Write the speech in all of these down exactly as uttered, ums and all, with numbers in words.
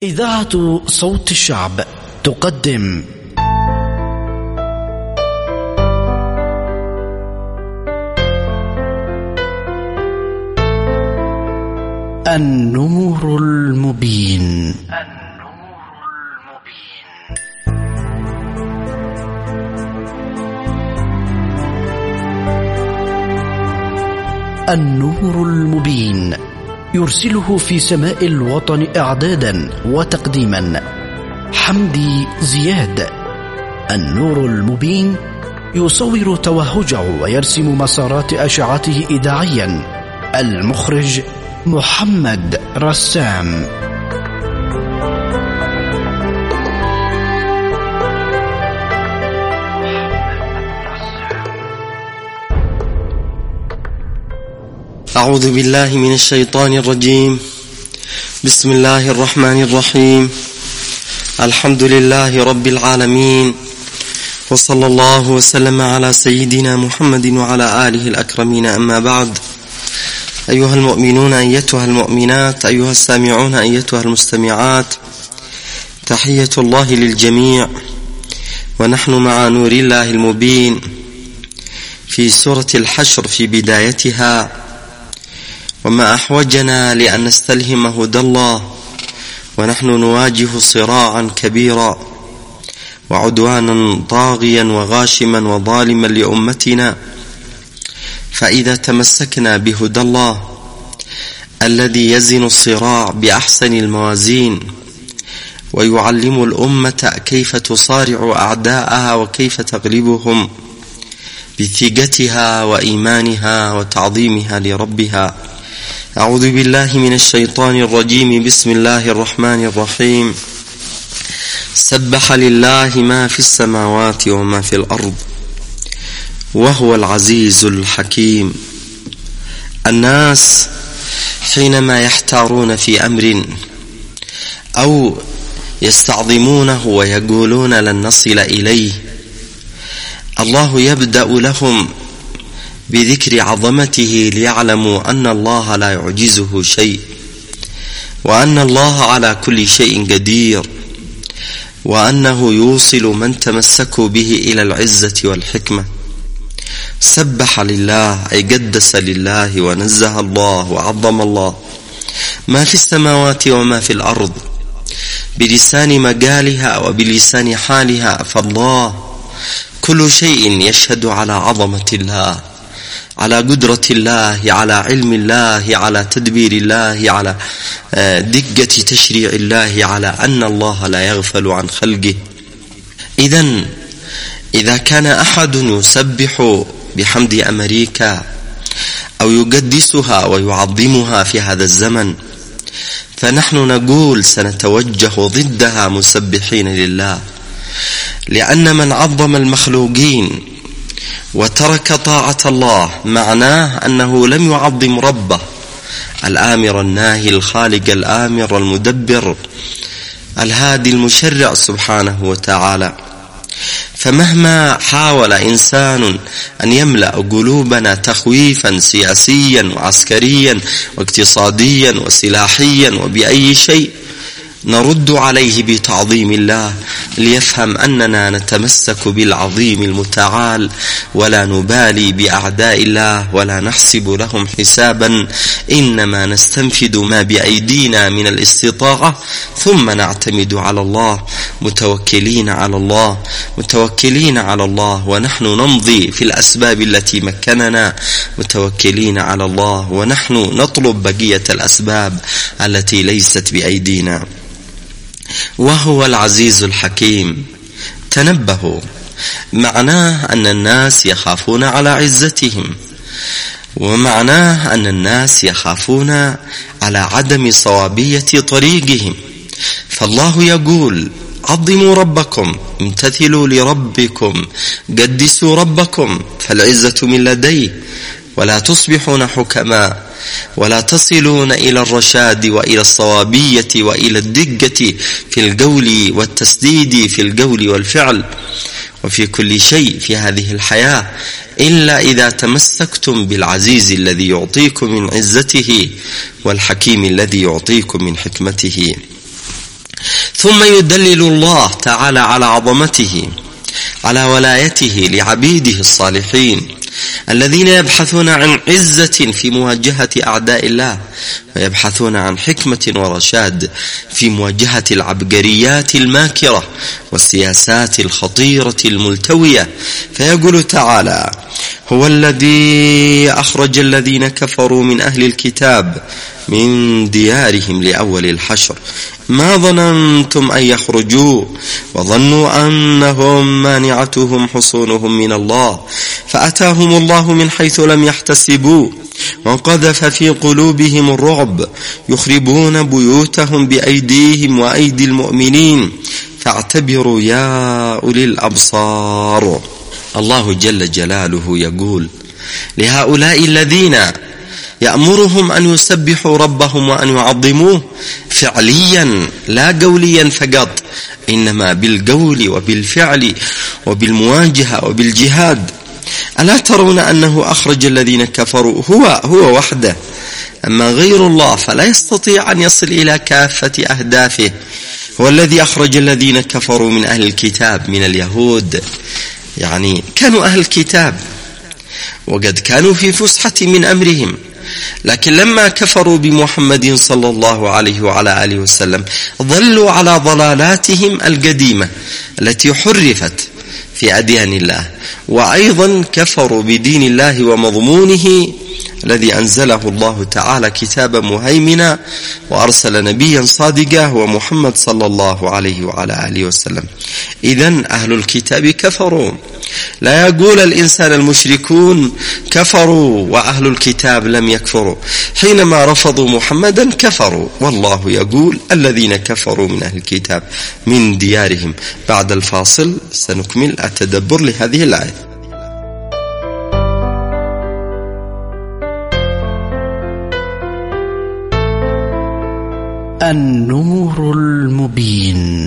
إذاعة صوت الشعب تقدم النور المبين. النور المبين يرسله في سماء الوطن إعدادا وتقديما حمدي زياد. النور المبين يصور توهجه ويرسم مسارات أشعته إذاعيا. المخرج محمد رسام. أعوذ بالله من الشيطان الرجيم. بسم الله الرحمن الرحيم. الحمد لله رب العالمين، وصلى الله وسلم على سيدنا محمد وعلى آله الأكرمين. أما بعد، أيها المؤمنون أيتها المؤمنات، أيها السامعون أيتها المستمعات، تحية الله للجميع، ونحن مع نور الله المبين في سورة الحشر في بدايتها. وما أحوجنا لأن نستلهم هدى الله ونحن نواجه صراعا كبيرا وعدوانا طاغيا وغاشما وظالما لأمتنا، فإذا تمسكنا بهدى الله الذي يزن الصراع بأحسن الموازين ويعلم الأمة كيف تصارع أعداءها وكيف تغلبهم بثقتها وإيمانها وتعظيمها لربها. أعوذ بالله من الشيطان الرجيم. بسم الله الرحمن الرحيم. سبح لله ما في السماوات وما في الأرض وهو العزيز الحكيم. الناس حينما يحتارون في أمر أو يستعظمونه ويقولون لن نصل إليه، الله يبدأ لهم بذكر عظمته ليعلموا أن الله لا يعجزه شيء، وأن الله على كل شيء قدير، وأنه يوصل من تمسكوا به إلى العزة والحكمة. سبح لله أي قدس لله ونزه الله وعظم الله ما في السماوات وما في الأرض بلسان مقالها وبلسان حالها. فالله كل شيء يشهد على عظمة الله، على قدرة الله، على علم الله، على تدبير الله، على دقة تشريع الله، على أن الله لا يغفل عن خلقه. إذن إذا كان أحد يسبح بحمد أمريكا أو يقدسها ويعظمها في هذا الزمن، فنحن نقول سنتوجه ضدها مسبحين لله، لأن من عظم المخلوقين وترك طاعة الله معناه أنه لم يعظم ربه الآمر الناهي الخالق الآمر المدبر الهادي المشرع سبحانه وتعالى. فمهما حاول إنسان أن يملأ قلوبنا تخويفا سياسيا وعسكريا واقتصاديا وسلاحيا وبأي شيء، نرد عليه بتعظيم الله ليفهم أننا نتمسك بالعظيم المتعال، ولا نبالي بأعداء الله ولا نحسب لهم حسابا، إنما نستنفذ ما بأيدينا من الاستطاعة ثم نعتمد على الله، متوكلين على الله متوكلين على الله ونحن نمضي في الأسباب التي مكننا متوكلين على الله، ونحن نطلب بقية الأسباب التي ليست بأيدينا. وهو العزيز الحكيم. تنبهوا، معناه أن الناس يخافون على عزتهم، ومعناه أن الناس يخافون على عدم صوابية طريقهم. فالله يقول: عظموا ربكم، امتثلوا لربكم، قدسوا ربكم، فالعزة من لديه، ولا تصبحون حكماء ولا تصلون إلى الرشاد وإلى الصوابية وإلى الدقة في القول والتسديد في القول والفعل وفي كل شيء في هذه الحياة، إلا إذا تمسكتم بالعزيز الذي يعطيكم من عزته والحكيم الذي يعطيكم من حكمته. ثم يدلل الله تعالى على عظمته، على ولايته لعبيده الصالحين الذين يبحثون عن عزة في مواجهة أعداء الله، ويبحثون عن حكمة ورشاد في مواجهة العبقريات الماكرة والسياسات الخطيرة الملتوية. فيقول تعالى: هو الذي أخرج الذين كفروا من أهل الكتاب من ديارهم لأول الحشر ما ظننتم أن يخرجوا وظنوا أنهم مانعتهم حصونهم من الله فأتاهم الله من حيث لم يحتسبوا وقذف في قلوبهم الرعب يخربون بيوتهم بأيديهم وأيدي المؤمنين فاعتبروا يا أولي الأبصار. الله جل جلاله يقول لهؤلاء الذين يأمرهم أن يسبحوا ربهم وأن يعظموه فعليا لا قوليا فقط، إنما بالقول وبالفعل وبالمواجهة وبالجهاد. ألا ترون أنه أخرج الذين كفروا هو هو وحده، أما غير الله فلا يستطيع أن يصل إلى كافة أهدافه. هو الذي أخرج الذين كفروا من أهل الكتاب من اليهود، يعني كانوا أهل الكتاب وقد كانوا في فسحة من أمرهم، لكن لما كفروا بمحمد صلى الله عليه وعلى آله وسلم ظلوا على ضلالاتهم القديمة التي حرفت في أديان الله، وأيضا كفروا بدين الله ومضمونه الذي أنزله الله تعالى كتابا مهيمنا وأرسل نبيا صادقا هو محمد صلى الله عليه وعلى آله وسلم. إذن أهل الكتاب كفروا، لا يقول الإنسان المشركون كفروا وأهل الكتاب لم يكفروا، حينما رفضوا محمدا كفروا، والله يقول الذين كفروا من أهل الكتاب من ديارهم. بعد الفاصل سنكمل التدبر لهذه الآية. النور المبين.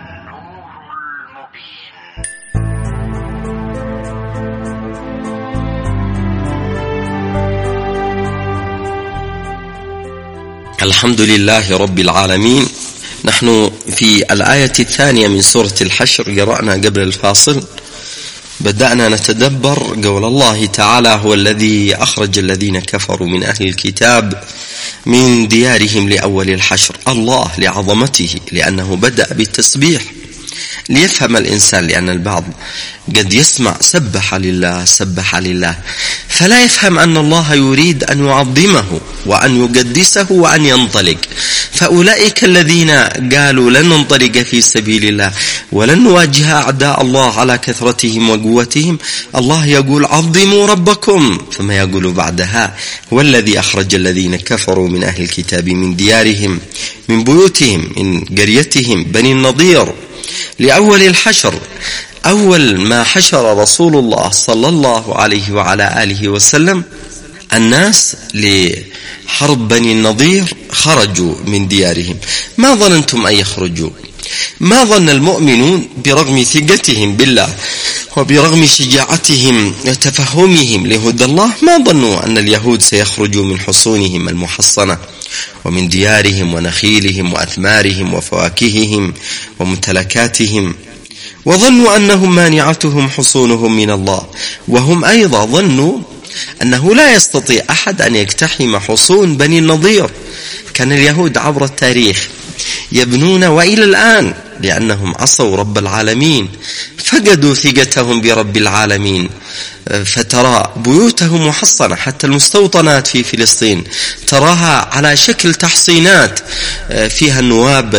الحمد لله رب العالمين. نحن في الآية الثانية من سورة الحشر، قرأنا قبل الفاصل، بدأنا نتدبر قول الله تعالى: هو الذي أخرج الذين كفروا من أهل الكتاب من ديارهم لأول الحشر. الله لعظمته، لأنه بدأ بالتسبيح ليفهم الإنسان، لأن البعض قد يسمع سبح لله سبح لله فلا يفهم أن الله يريد أن يعظمه وأن يقدسه وأن ينطلق. فأولئك الذين قالوا لن ننطلق في سبيل الله ولن نواجه أعداء الله على كثرتهم وقوتهم، الله يقول عظموا ربكم، ثم يقول بعدها: هو الذي أخرج الذين كفروا من أهل الكتاب من ديارهم من بيوتهم من قريتهم بني النضير لأول الحشر. أول ما حشر رسول الله صلى الله عليه وعلى آله وسلم الناس لحرب بني النضير خرجوا من ديارهم. ما ظننتم أن يخرجوا؟ ما ظن المؤمنون برغم ثقتهم بالله وبرغم شجاعتهم وتفهمهم لهدى الله، ما ظنوا أن اليهود سيخرجوا من حصونهم المحصنة ومن ديارهم ونخيلهم وأثمارهم وفواكههم وممتلكاتهم، وظنوا أنهم مانعتهم حصونهم من الله، وهم أيضا ظنوا أنه لا يستطيع أحد أن يقتحم حصون بني النضير. كان اليهود عبر التاريخ يبنون، وإلى الآن لأنهم عصوا رب العالمين فقدوا ثقتهم برب العالمين، فترى بيوتهم محصنة، حتى المستوطنات في فلسطين تراها على شكل تحصينات، فيها النواب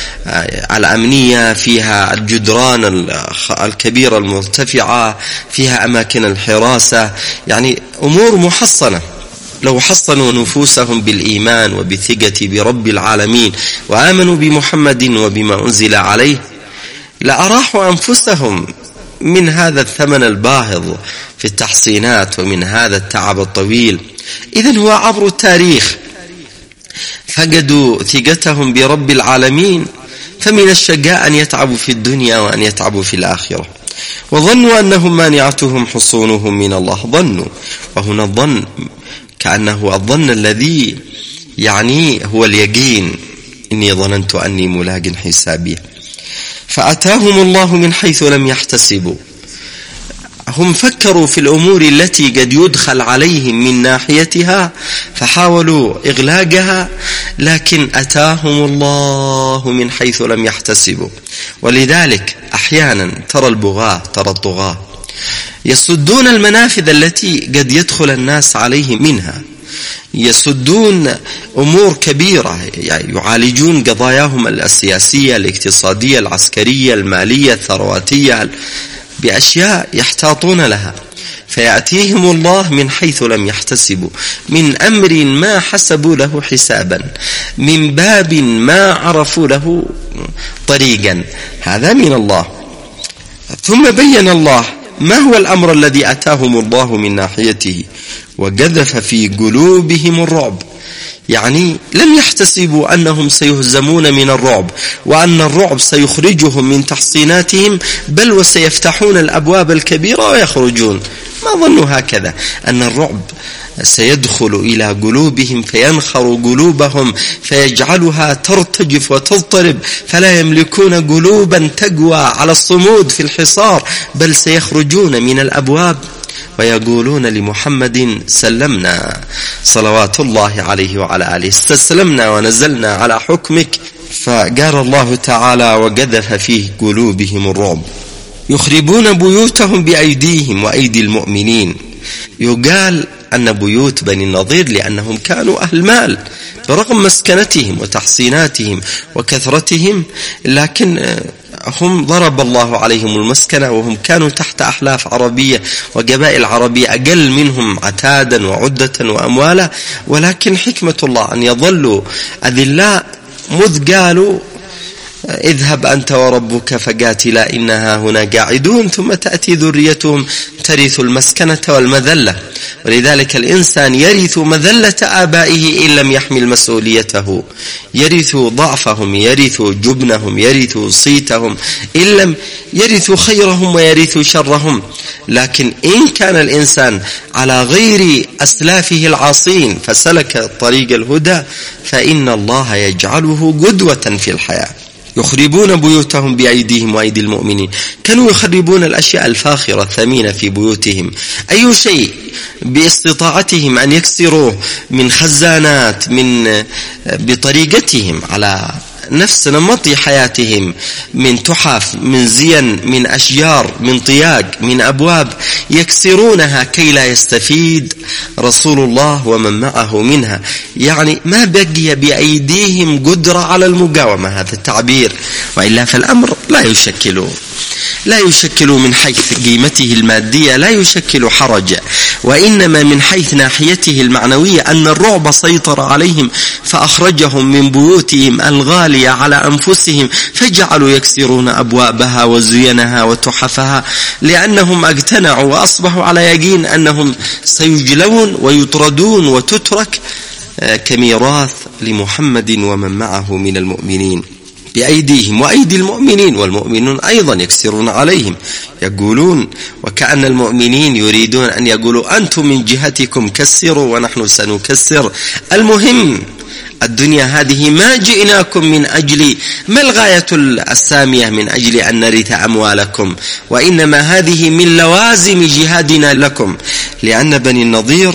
الأمنية، فيها الجدران الكبيرة المرتفعة، فيها أماكن الحراسة، يعني أمور محصنة. لو حصنوا نفوسهم بالإيمان وبثقة برب العالمين وآمنوا بمحمد وبما أنزل عليه لأراحوا أنفسهم من هذا الثمن الباهظ في التحصينات ومن هذا التعب الطويل. إذن هو عبر التاريخ فقدوا ثقتهم برب العالمين، فمن الشقاء أن يتعبوا في الدنيا وأن يتعبوا في الآخرة. وظنوا أنهم مانعتهم حصونهم من الله. ظنوا، وهنا الظن كأنه الظن الذي يعني هو اليقين، إني ظننت أني ملاق حسابي. فأتاهم الله من حيث لم يحتسبوا. هم فكروا في الأمور التي قد يدخل عليهم من ناحيتها فحاولوا إغلاقها، لكن أتاهم الله من حيث لم يحتسبوا. ولذلك أحيانا ترى البغاة ترى الطغاة يسدون المنافذ التي قد يدخل الناس عليهم منها، يسدون أمور كبيرة، يعني يعالجون قضاياهم السياسية الاقتصادية العسكرية المالية الثرواتية بأشياء يحتاطون لها، فيأتيهم الله من حيث لم يحتسبوا، من أمر ما حسبوا له حسابا، من باب ما عرفوا له طريقا، هذا من الله. ثم بين الله ما هو الأمر الذي أتاهم الله من ناحيته وقذف في قلوبهم الرعب، يعني لم يحتسبوا أنهم سيهزمون من الرعب وأن الرعب سيخرجهم من تحصيناتهم، بل وسيفتحون الأبواب الكبيرة ويخرجون. ما ظنوا هكذا أن الرعب سيدخل إلى قلوبهم فينخر قلوبهم فيجعلها ترتجف وتضطرب، فلا يملكون قلوبا تقوى على الصمود في الحصار، بل سيخرجون من الأبواب ويقولون لمحمد سلمنا صلوات الله عليه وعلى آله، استسلمنا ونزلنا على حكمك. فقال الله تعالى وقذف في قلوبهم الرعب يخربون بيوتهم بأيديهم وأيدي المؤمنين. يقال أن بيوت بني النضير لأنهم كانوا أهل مال برغم مسكنتهم وتحصيناتهم وكثرتهم، لكن هم ضرب الله عليهم المسكنة وهم كانوا تحت أحلاف عربية وقبائل عربية أقل منهم عتادا وعدة وأموالا، ولكن حكمة الله أن يظلوا أذلاء مذ قالوا اذهب أنت وربك فقاتلا إنها هنا قاعدون، ثم تأتي ذريتهم ترث المسكنة والمذلة. ولذلك الإنسان يرث مذلة آبائه إن لم يحمل مسؤوليته، يرث ضعفهم، يرث جبنهم، يرث صيتهم، إن لم يرث خيرهم ويرث شرهم. لكن إن كان الإنسان على غير أسلافه العاصين فسلك طريق الهدى فإن الله يجعله قدوة في الحياة. يخربون بيوتهم بأيديهم وأيدي المؤمنين. كانوا يخربون الأشياء الفاخرة الثمينة في بيوتهم، أي شيء باستطاعتهم أن يكسروه من خزانات، من بطريقتهم على نفس نمط حياتهم، من تحف، من زين، من أشجار، من طياق، من أبواب، يكسرونها كي لا يستفيد رسول الله ومن معه منها. يعني ما بقي بأيديهم قدرة على المقاومة، هذا التعبير، وإلا فالأمر لا يشكل لا يشكل من حيث قيمته المادية لا يشكل حرج، وإنما من حيث ناحيته المعنوية أن الرعب سيطر عليهم فأخرجهم من بيوتهم الغالية على أنفسهم، فجعلوا يكسرون أبوابها وزينها وتحفها، لأنهم اقتنعوا وأصبحوا على يقين أنهم سيجلون ويطردون وتترك كميراث لمحمد ومن معه من المؤمنين. بأيديهم وأيدي المؤمنين، والمؤمنون أيضا يكسرون عليهم، يقولون وكأن المؤمنين يريدون أن يقولوا أنتم من جهتكم كسروا ونحن سنكسر. المهم الدنيا هذه ما جئناكم من أجل ما الغاية السامية من أجل أن نرث أموالكم، وإنما هذه من لوازم جهادنا لكم، لأن بني النضير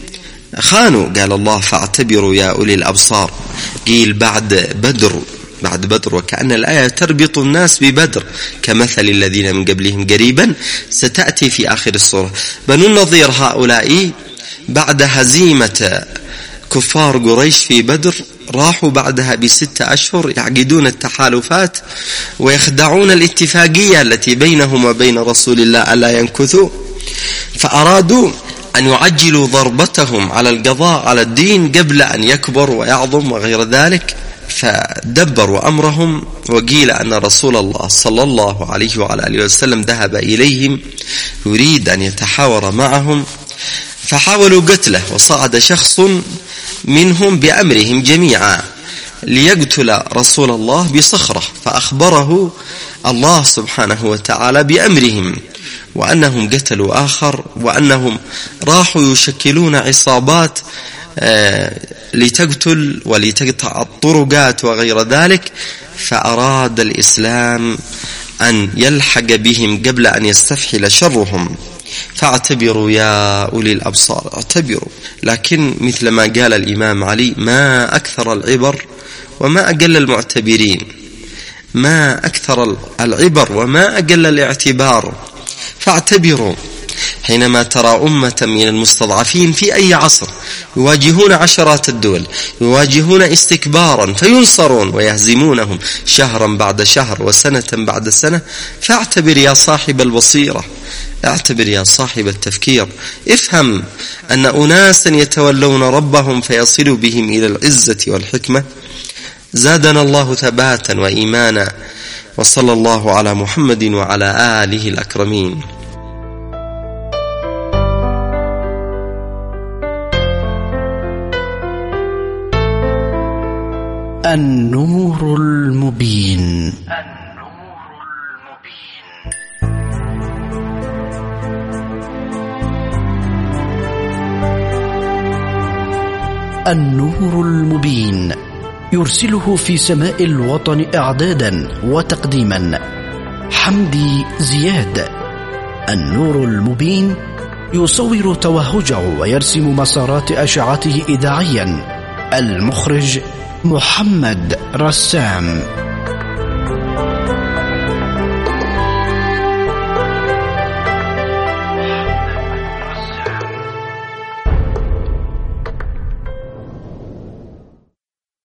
خانوا. قال الله فاعتبروا يا أولي الأبصار، قيل بعد بدر بعد بدر، وكأن الآية تربط الناس ببدر كمثل الذين من قبلهم قريبا ستأتي في آخر السورة. بنو النضير هؤلاء بعد هزيمة كفار قريش في بدر راحوا بعدها بستة أشهر يعقدون التحالفات ويخدعون الاتفاقية التي بينهم وبين رسول الله ألا ينكثوا، فأرادوا أن يعجلوا ضربتهم على القضاء على الدين قبل أن يكبر ويعظم وغير ذلك، فدبروا أمرهم. وقيل أن رسول الله صلى الله عليه وعلى آله وسلم ذهب إليهم يريد أن يتحاور معهم، فحاولوا قتله، وصعد شخص منهم بأمرهم جميعا ليقتل رسول الله بصخرة، فأخبره الله سبحانه وتعالى بأمرهم وأنهم قتلوا آخر، وأنهم راحوا يشكلون عصابات لتقتل ولتقطع الطرقات وغير ذلك، فأراد الإسلام أن يلحق بهم قبل أن يستفحل شرهم. فاعتبروا يا أولي الأبصار، اعتبروا. لكن مثل ما قال الإمام علي: ما أكثر العبر وما أقل المعتبرين، ما أكثر العبر وما أقل الاعتبار. فاعتبروا حينما ترى أمة من المستضعفين في أي عصر يواجهون عشرات الدول، يواجهون استكبارا فينصرون ويهزمونهم شهرا بعد شهر وسنة بعد سنة، فاعتبر يا صاحب البصيرة، اعتبر يا صاحب التفكير، افهم أن أناسا يتولون ربهم فيصل بهم إلى العزة والحكمة. زادنا الله ثباتا وإيمانا، وصلى الله على محمد وعلى آله الأكرمين. النور المبين. النور المبين يرسله في سماء الوطن إعدادا وتقديما حمدي زياد. النور المبين يصور توهجه ويرسم مسارات أشعته إذاعيا. المخرج محمد رسام.